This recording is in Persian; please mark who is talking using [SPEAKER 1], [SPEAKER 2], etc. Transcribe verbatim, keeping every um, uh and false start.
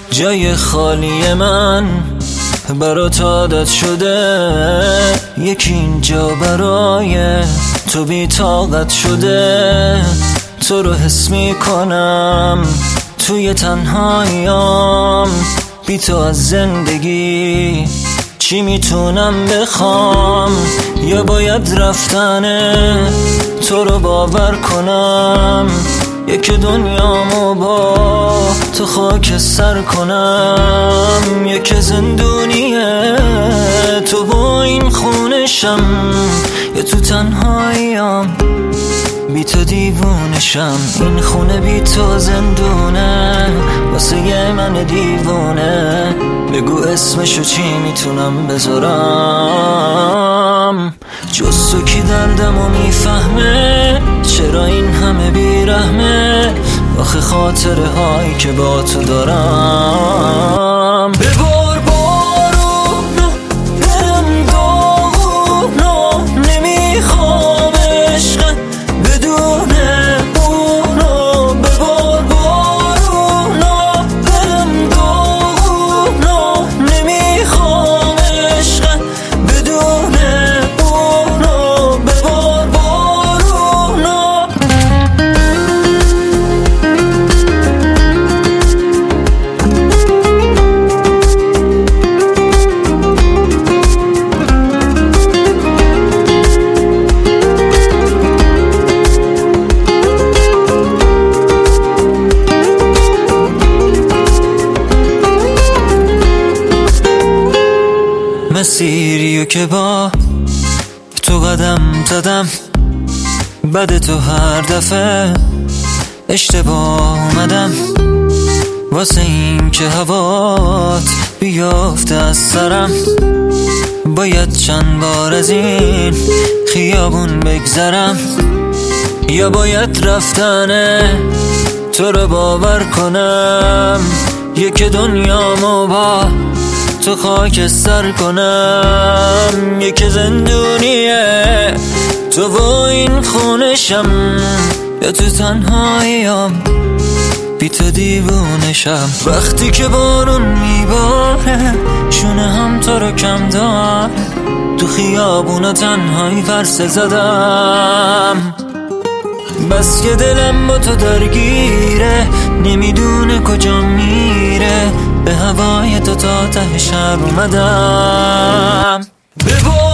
[SPEAKER 1] جای خالی من برات عادت شده، یکی اینجا برای تو بی طاقت شده. تو رو حس میکنم توی تنهاییام، بی تو از زندگی چی میتونم بخوام؟ یا باید رفتنه تو رو باور کنم، یک دنیامو با تو خاک سر کنم. یک زندونیه تو با این خونشم، یا تو تنهاییام بی تو دیوونشم. این خونه بی تو زندونه واسه من دیوونه. بگو اسمشو چی میتونم بذارم؟ جز تو کی دردمو میفهمه؟ چرا این همه بیرحمه؟ آخه خاطره هایی که با تو دارم. ببار بارونو برم داغونو، نمیخوام عشق بدون اونو. ببار بارونو برم داغونو، نمیخوام عشق بدون اونو. ببار بارونو. مسیریو که با تو قدم زدم، بعد تو هر دفعه اشتباه اومدم. واسه این که هوات بیافته از سرم، باید چند بار از این خیابون بگذرم. یا باید رفتنه تو رو باور کنم، یک دنیامو با تو خاک سر کنم. یک زندونیه تو با این خونشم، یا تو تنهاییام بی تو دیوونشم. وقتی که بارون میباره شونه هم تو رو کم دار، تو خیابونا تنهایی ورسه زدم. بس که دلم با تو درگیره، نمیدونه کجا میره. به هوای تو تا ته شهر اومدم.